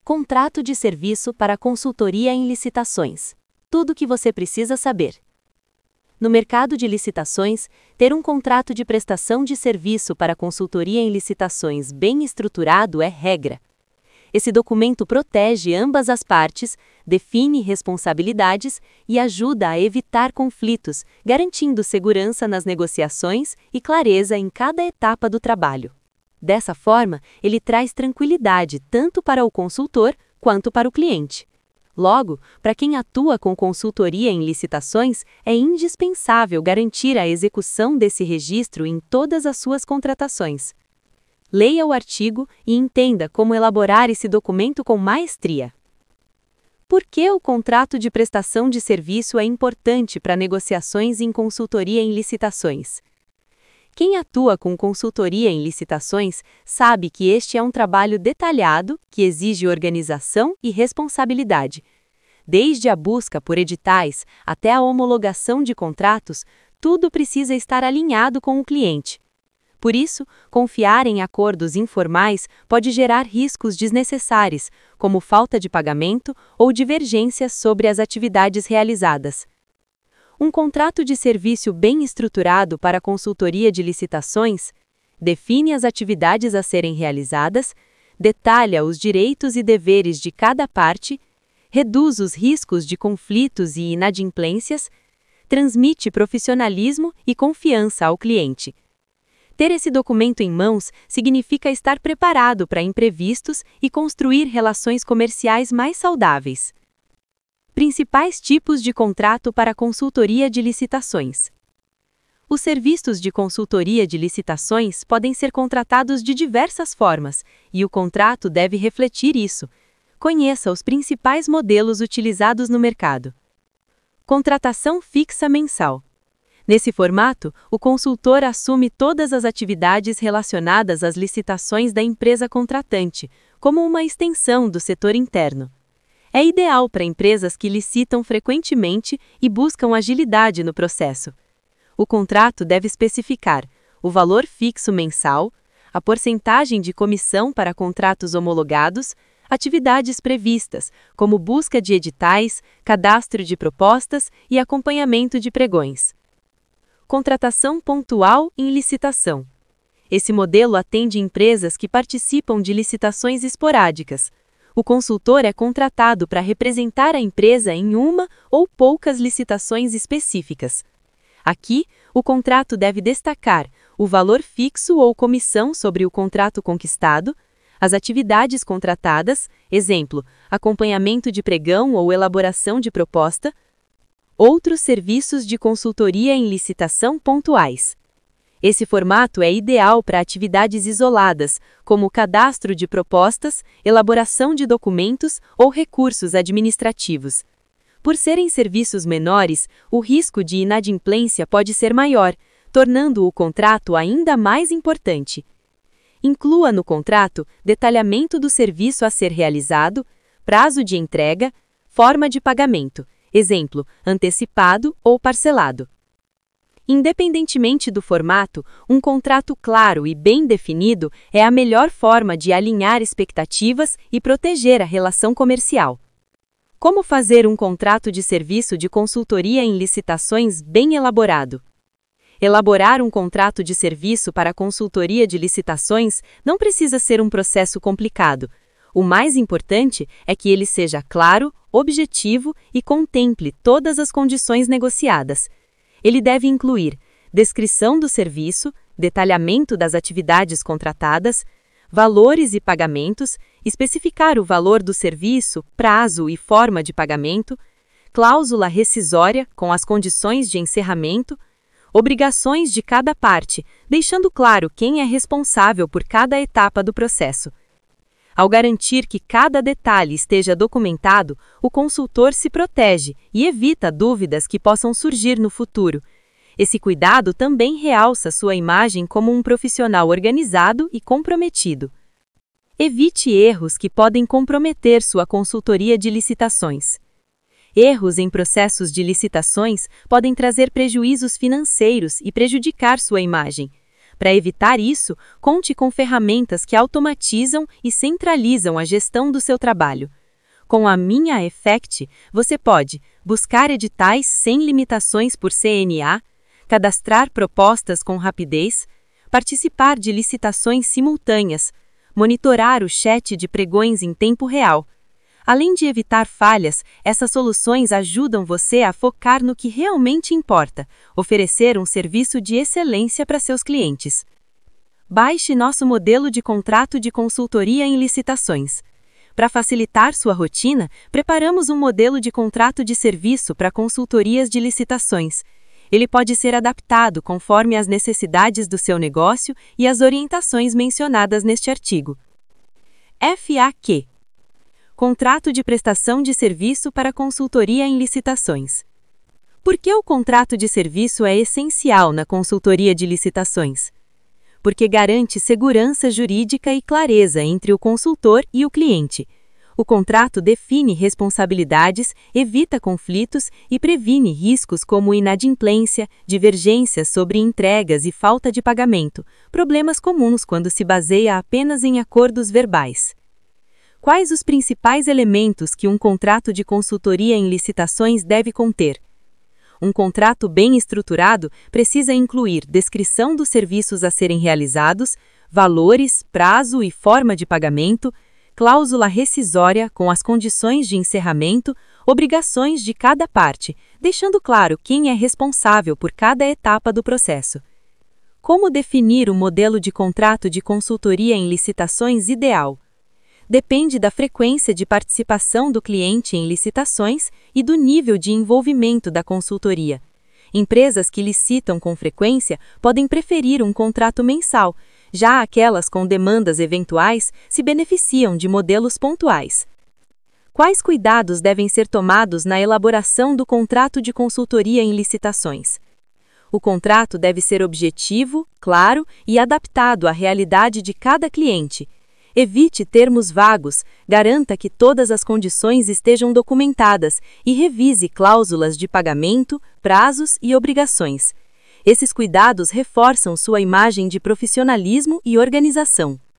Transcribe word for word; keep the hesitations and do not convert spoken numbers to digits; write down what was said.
Contrato de serviço para consultoria em licitações. Tudo o que você precisa saber. No mercado de licitações, ter um contrato de prestação de serviço para consultoria em licitações bem estruturado é regra. Esse documento protege ambas as partes, define responsabilidades e ajuda a evitar conflitos, garantindo segurança nas negociações e clareza em cada etapa do trabalho. Dessa forma, ele traz tranquilidade tanto para o consultor quanto para o cliente. Logo, para quem atua com consultoria em licitações, é indispensável garantir a execução desse registro em todas as suas contratações. Leia o artigo e entenda como elaborar esse documento com maestria. Por que o contrato de prestação de serviço é importante para negociações em consultoria em licitações? Quem atua com consultoria em licitações sabe que este é um trabalho detalhado que exige organização e responsabilidade. Desde a busca por editais até a homologação de contratos, tudo precisa estar alinhado com o cliente. Por isso, confiar em acordos informais pode gerar riscos desnecessários, como falta de pagamento ou divergências sobre as atividades realizadas. Um contrato de serviço bem estruturado para consultoria de licitações define as atividades a serem realizadas, detalha os direitos e deveres de cada parte, reduz os riscos de conflitos e inadimplências, transmite profissionalismo e confiança ao cliente. Ter esse documento em mãos significa estar preparado para imprevistos e construir relações comerciais mais saudáveis. Principais tipos de contrato para consultoria de licitações. Os serviços de consultoria de licitações podem ser contratados de diversas formas, e o contrato deve refletir isso. Conheça os principais modelos utilizados no mercado. Contratação fixa mensal. Nesse formato, o consultor assume todas as atividades relacionadas às licitações da empresa contratante, como uma extensão do setor interno. É ideal para empresas que licitam frequentemente e buscam agilidade no processo. O contrato deve especificar o valor fixo mensal, a porcentagem de comissão para contratos homologados, atividades previstas, como busca de editais, cadastro de propostas e acompanhamento de pregões. Contratação pontual em licitação. Esse modelo atende empresas que participam de licitações esporádicas. O consultor é contratado para representar a empresa em uma ou poucas licitações específicas. Aqui, o contrato deve destacar o valor fixo ou comissão sobre o contrato conquistado, as atividades contratadas, exemplo, acompanhamento de pregão ou elaboração de proposta, outros serviços de consultoria em licitação pontuais. Esse formato é ideal para atividades isoladas, como o cadastro de propostas, elaboração de documentos ou recursos administrativos. Por serem serviços menores, o risco de inadimplência pode ser maior, tornando o contrato ainda mais importante. Inclua no contrato detalhamento do serviço a ser realizado, prazo de entrega, forma de pagamento, exemplo, antecipado ou parcelado. Independentemente do formato, um contrato claro e bem definido é a melhor forma de alinhar expectativas e proteger a relação comercial. Como fazer um contrato de serviço de consultoria em licitações bem elaborado? Elaborar um contrato de serviço para consultoria de licitações não precisa ser um processo complicado. O mais importante é que ele seja claro, objetivo e contemple todas as condições negociadas. Ele deve incluir descrição do serviço, detalhamento das atividades contratadas, valores e pagamentos, especificar o valor do serviço, prazo e forma de pagamento, cláusula rescisória com as condições de encerramento, obrigações de cada parte, deixando claro quem é responsável por cada etapa do processo. Ao garantir que cada detalhe esteja documentado, o consultor se protege e evita dúvidas que possam surgir no futuro. Esse cuidado também realça sua imagem como um profissional organizado e comprometido. Evite erros que podem comprometer sua consultoria de licitações. Erros em processos de licitações podem trazer prejuízos financeiros e prejudicar sua imagem. Para evitar isso, conte com ferramentas que automatizam e centralizam a gestão do seu trabalho. Com a Minha Effect, você pode buscar editais sem limitações por C N A, cadastrar propostas com rapidez, participar de licitações simultâneas, monitorar o chat de pregões em tempo real. Além de evitar falhas, essas soluções ajudam você a focar no que realmente importa, oferecer um serviço de excelência para seus clientes. Baixe nosso modelo de contrato de consultoria em licitações. Para facilitar sua rotina, preparamos um modelo de contrato de serviço para consultorias de licitações. Ele pode ser adaptado conforme as necessidades do seu negócio e as orientações mencionadas neste artigo. F A Q. Contrato de prestação de serviço para consultoria em licitações. Por que o contrato de serviço é essencial na consultoria de licitações? Porque garante segurança jurídica e clareza entre o consultor e o cliente. O contrato define responsabilidades, evita conflitos e previne riscos como inadimplência, divergências sobre entregas e falta de pagamento, problemas comuns quando se baseia apenas em acordos verbais. Quais os principais elementos que um contrato de consultoria em licitações deve conter? Um contrato bem estruturado precisa incluir descrição dos serviços a serem realizados, valores, prazo e forma de pagamento, cláusula rescisória com as condições de encerramento, obrigações de cada parte, deixando claro quem é responsável por cada etapa do processo. Como definir o modelo de contrato de consultoria em licitações ideal? Depende da frequência de participação do cliente em licitações e do nível de envolvimento da consultoria. Empresas que licitam com frequência podem preferir um contrato mensal, já aquelas com demandas eventuais se beneficiam de modelos pontuais. Quais cuidados devem ser tomados na elaboração do contrato de consultoria em licitações? O contrato deve ser objetivo, claro e adaptado à realidade de cada cliente. Evite termos vagos, garanta que todas as condições estejam documentadas e revise cláusulas de pagamento, prazos e obrigações. Esses cuidados reforçam sua imagem de profissionalismo e organização.